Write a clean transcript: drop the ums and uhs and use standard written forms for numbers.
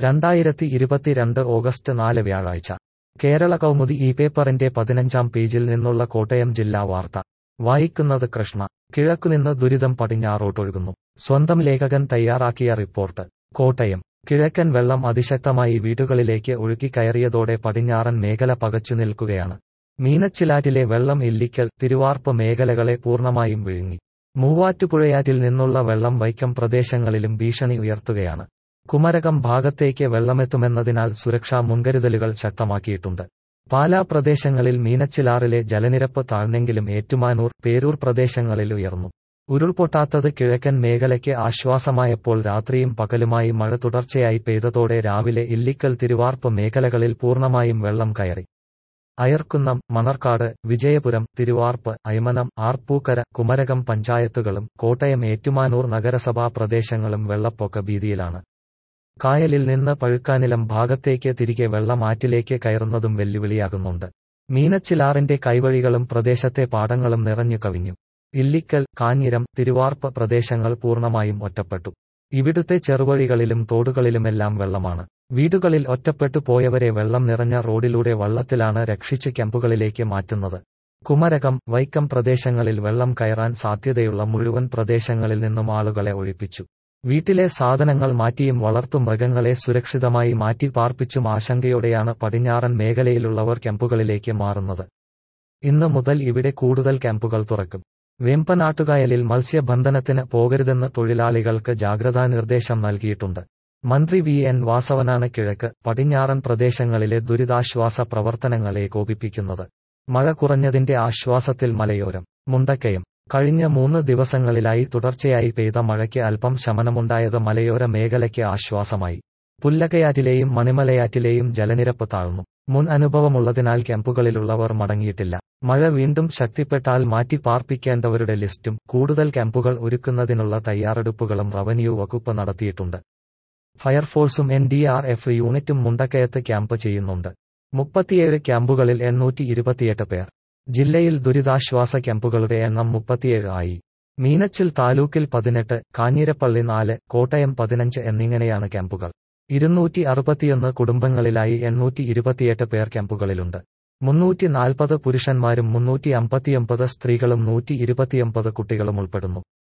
2022 August 4 വ്യാഴാഴ്ച കേരള കൗമുദി ഈ പേപ്പറിന്റെ 15-ാം പേജിൽ നിന്നുള്ള കോട്ടയം ജില്ലാ വാർത്ത വായിക്കുന്നത് കൃഷ്ണ. കിഴക്കുനിന്ന് ദുരിതം പടിഞ്ഞാറോട്ടൊഴുകുന്നു. സ്വന്തം ലേഖകൻ തയ്യാറാക്കിയ റിപ്പോർട്ട്. കോട്ടയം. കിഴക്കൻ വെള്ളം അതിശക്തമായി വീടുകളിലേക്ക് ഒഴുകിക്കയറിയതോടെ പടിഞ്ഞാറൻ മേഖല പകച്ചു നിൽക്കുകയാണ്. മീനച്ചിലാറ്റിലെ വെള്ളം ഇല്ലിക്കൽ, തിരുവാർപ്പ് മേഖലകളെ പൂർണ്ണമായും വിഴുങ്ങി. മൂവാറ്റുപുഴയാറ്റിൽ നിന്നുള്ള വെള്ളം വൈക്കം പ്രദേശങ്ങളിലും ഭീഷണി ഉയർത്തുകയാണ്. കുമരകം ഭാഗത്തേക്ക് വെള്ളമെത്തുമെന്നതിനാൽ സുരക്ഷാ മുൻകരുതലുകൾ ശക്തമാക്കിയിട്ടുണ്ട്. പാലാ പ്രദേശങ്ങളിൽ മീനച്ചിലാറിലെ ജലനിരപ്പ് താഴ്ന്നെങ്കിലും ഏറ്റുമാനൂർ, പേരൂർ പ്രദേശങ്ങളിൽ ഉയർന്നു. ഉരുൾപൊട്ടാത്തത് കിഴക്കൻ മേഖലയ്ക്ക് ആശ്വാസമായപ്പോൾ രാത്രിയും പകലുമായി മഴ തുടർച്ചയായി പെയ്തതോടെ രാവിലെ ഇല്ലിക്കൽ, തിരുവാർപ്പ് മേഖലകളിൽ പൂർണ്ണമായും വെള്ളം കയറി. അയർക്കുന്നം, മണർക്കാട്, വിജയപുരം, തിരുവാർപ്പ്, അയ്മനം, ആർപ്പൂക്കര, കുമരകം പഞ്ചായത്തുകളും കോട്ടയം ഏറ്റുമാനൂർ നഗരസഭാ പ്രദേശങ്ങളും വെള്ളപ്പൊക്ക ഭീതിയിലാണ്. കായലിൽ നിന്ന് പഴുക്കാനിലം ഭാഗത്തേക്ക് തിരികെ വെള്ളം ആറ്റിലേക്ക് കയറുന്നതും വെല്ലുവിളിയാകുന്നുണ്ട്. മീനച്ചിലാറിന്റെ കൈവഴികളും പ്രദേശത്തെ പാടങ്ങളും നിറഞ്ഞു കവിഞ്ഞു. ഇല്ലിക്കൽ, കാഞ്ഞിരം, തിരുവാർപ്പ് പ്രദേശങ്ങൾ പൂർണ്ണമായും ഒറ്റപ്പെട്ടു. ഇവിടുത്തെ ചെറുവഴികളിലും തോടുകളിലുമെല്ലാം വെള്ളമാണ്. വീടുകളിൽ ഒറ്റപ്പെട്ടു പോയവരെ വെള്ളം നിറഞ്ഞ റോഡിലൂടെ വള്ളത്തിലാണ് രക്ഷിച്ച് ക്യാമ്പുകളിലേക്ക് മാറ്റുന്നത്. കുമരകം, വൈക്കം പ്രദേശങ്ങളിൽ വെള്ളം കയറാൻ സാധ്യതയുള്ള മുഴുവൻ പ്രദേശങ്ങളിൽ നിന്നും ആളുകളെ ഒഴിപ്പിച്ചു. വീട്ടിലെ സാധനങ്ങൾ മാറ്റിയും വളർത്തുമൃഗങ്ങളെ സുരക്ഷിതമായി മാറ്റി പാർപ്പിച്ചും ആശങ്കയോടെയാണ് പടിഞ്ഞാറൻ മേഖലയിലുള്ളവർ ക്യാമ്പുകളിലേക്ക് മാറുന്നത്. ഇന്ന് മുതൽ ഇവിടെ കൂടുതൽ ക്യാമ്പുകൾ തുറക്കും. വേമ്പനാട്ടുകായലിൽ മത്സ്യബന്ധനത്തിന് പോകരുതെന്ന് തൊഴിലാളികൾക്ക് ജാഗ്രതാ നിർദ്ദേശം നൽകിയിട്ടുണ്ട്. മന്ത്രി വി എൻ വാസവനാണ് കിഴക്ക്, പടിഞ്ഞാറൻ പ്രദേശങ്ങളിലെ ദുരിതാശ്വാസ പ്രവർത്തനങ്ങൾ ഏകോപിപ്പിക്കുന്നത്. മഴ കുറഞ്ഞതിന്റെ ആശ്വാസത്തിൽ മലയോരം. മുണ്ടക്കയം. കഴിഞ്ഞ 3 ദിവസങ്ങളിലായി തുടർച്ചയായി പെയ്ത മഴയ്ക്ക് അല്പം ശമനമുണ്ടായത് മലയോര മേഖലയ്ക്ക് ആശ്വാസമായി. പുല്ലക്കയാറ്റിലെയും മണിമലയാറ്റിലെയും ജലനിരപ്പ് താഴ്ന്നു. മുൻ അനുഭവമുള്ളതിനാൽ ക്യാമ്പുകളിലുള്ളവർ മടങ്ങിയിട്ടില്ല. മഴ വീണ്ടും ശക്തിപ്പെട്ടാൽ മാറ്റി പാർപ്പിക്കേണ്ടവരുടെ ലിസ്റ്റും കൂടുതൽ ക്യാമ്പുകൾ ഒരുക്കുന്നതിനുള്ള തയ്യാറെടുപ്പുകളും റവന്യൂ വകുപ്പ് നടത്തിയിട്ടുണ്ട്. ഫയർഫോഴ്സും NDRF യൂണിറ്റും മുണ്ടക്കയത്ത് ക്യാമ്പ് ചെയ്യുന്നുണ്ട്. 37 ക്യാമ്പുകളിൽ 828 പേർ. ജില്ലയിൽ ദുരിതാശ്വാസ ക്യാമ്പുകളുടെ എണ്ണം 37 ആയി. മീനച്ചിൽ താലൂക്കിൽ 18, കാഞ്ഞിരപ്പള്ളി 4, കോട്ടയം 15 എന്നിങ്ങനെയാണ് ക്യാമ്പുകൾ. 261 കുടുംബങ്ങളിലായി 828 പേർ ക്യാമ്പുകളിലുണ്ട്. 340 പുരുഷന്മാരും 359 സ്ത്രീകളും 129 കുട്ടികളും ഉൾപ്പെടുന്നു.